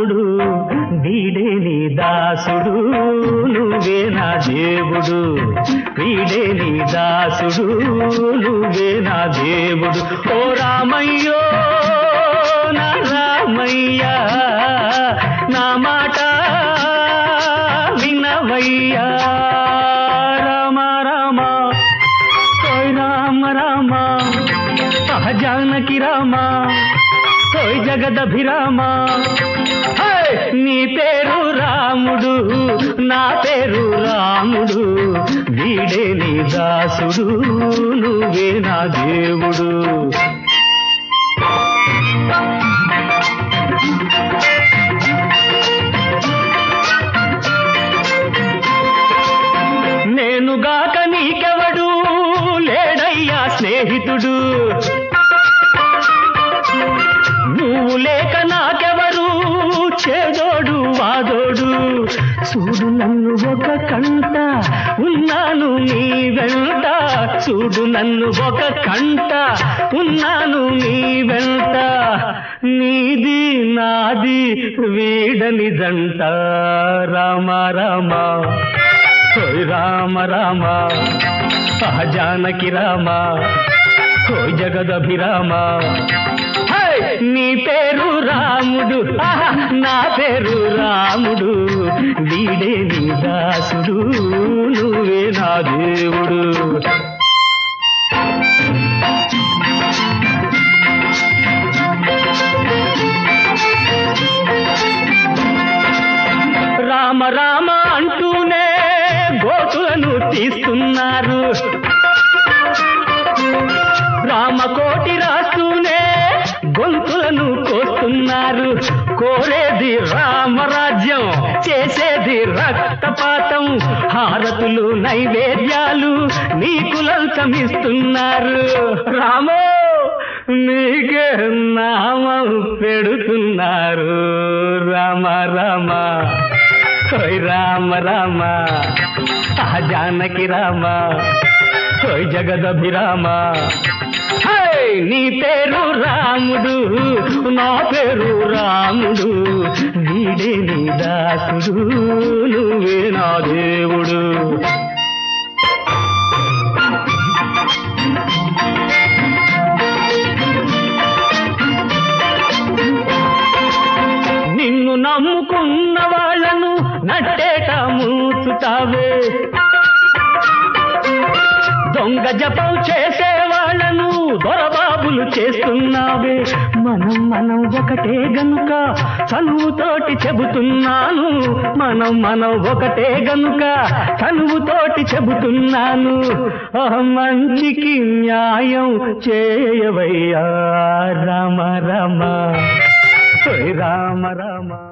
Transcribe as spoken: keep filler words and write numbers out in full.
రాముడు వీడే నీ దాసుడు నువ్వే నా దేవుడు వీడే నీ దాసుడు నువ్వే నా దేవుడు ఓ రామయ్యో నా రామయ్య నా మాట వినవయ్యా రామ రామ ఓయ్ రామ రామ జానకి రామ ఓయ్ జగదభిరామ నీ పేరు రాముడు నా పేరు రాముడు వీడే నీ దాసుడు నువ్వే నా దేవుడు నేనుగాక నీకెవడు లేడయ్యా స్నేహితుడు నువ్వు లేక నాకెవరు చేదోడు వాదోడు చూడు నన్ను ఒక కంట ఉన్నాను నీ వెంట చూడు నన్ను ఒక కంట ఉన్నాను నీ వెంట నీది నాది వీడని జంట రామ రామ ఓయ్ రామ రామ జానకి రామ ఓయ్ జగదభిరామ నీ పేరు రాముడు నా పేరు రాముడు వీడే నీ దాసుడు నువ్వే నా దేవుడు రామ రామ అంటూనే గోతులను తీస్తున్నారు రామకోటి రాస్తూనే గొంతులను కోస్తున్నారు కోరేది రామరాజ్యం చేసేది రక్తపాతం హారతులు నైవేద్యాలు నీకు లంచమిస్తున్నారు రామో నీకే నామం పెడుతున్నారు రామ రామ ఓయ్ రామ రామ జానకి రామ ఓయ్ జగదభిరామ నీ పేరు రాముడు నా పేరు రాముడు వీడే నీ దాసుడు నువ్వే నా దేవుడు నిన్ను నమ్ముకున్న వాళ్ళను నట్టేట మూచుతావే దొంగ జపం చేసే వాళ్ళను దొరబాబులు చేస్తున్నావే మనం మనం ఒకటే గనుక చనువుతోటి చెబుతున్నాను మనం మనం ఒకటే గనుక చనువుతోటి చెబుతున్నాను మంచికి న్యాయం చేయవయ్యా రామ రామ రామ రామ